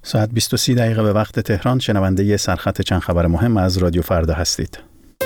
ساعت 20:30 به وقت تهران شنونده سرخط چند خبر مهم از رادیو فردا هستید.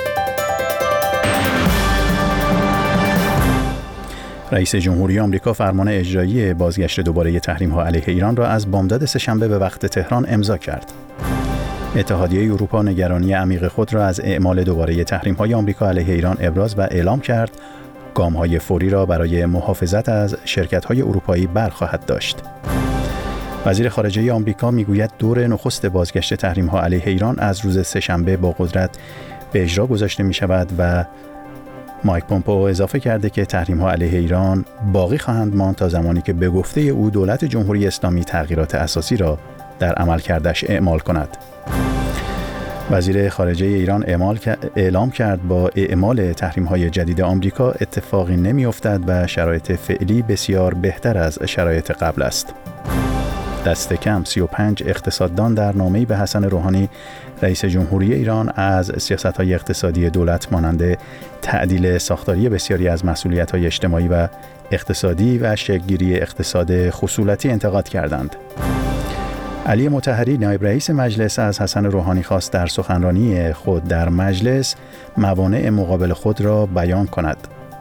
رئیس جمهوری آمریکا فرمان اجرایی بازگشت دوباره تحریم‌ها علیه ایران را از بامداد سه‌شنبه به وقت تهران امضا کرد. اتحادیه اروپا نگرانی عمیق خود را از اعمال دوباره تحریم‌های آمریکا علیه ایران ابراز و اعلام کرد گام‌های فوری را برای محافظت از شرکت‌های اروپایی برخواهد داشت. وزیر خارجه آمریکا میگوید دور نخست بازگشت تحریم‌ها علیه ایران از روز سه‌شنبه با قدرت به اجرا گذاشته می‌شود و مایک پومپئو اضافه کرده که تحریم‌ها علیه ایران باقی خواهند ماند تا زمانی که به گفته او دولت جمهوری اسلامی تغییرات اساسی را در عملکردش اعمال کند. وزیر خارجه ایران اعلام کرد با اعمال تحریم‌های جدید آمریکا اتفاقی نمی‌افتد و شرایط فعلی بسیار بهتر از شرایط قبل است. دست کم 35 اقتصاددان در نامه‌ای به حسن روحانی رئیس جمهوری ایران از سیاست‌های اقتصادی دولت مانند تعدیل ساختاری بسیاری از مسئولیت‌های اجتماعی و اقتصادی و شکل‌گیری اقتصاد خصولتی انتقاد کردند. علی مطهری نایب رئیس مجلس از حسن روحانی خواست در سخنرانی خود در مجلس موانع مقابل خود را بیان کند.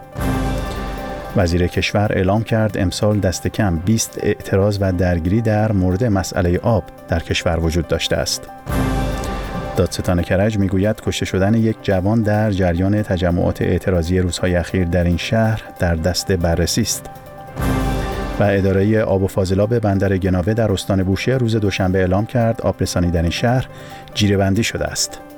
وزیر کشور اعلام کرد امسال دست کم 20 اعتراض و درگیری در مورد مسئله آب در کشور وجود داشته است. دادستان کرج میگوید کشته شدن یک جوان در جریان تجمعات اعتراضی روزهای اخیر در این شهر در دست بررسی است. و اداره آب و فاضلاب بندر گناوه در استان بوشهر روز دوشنبه اعلام کرد آبرسانی در این شهر جیره‌بندی شده است.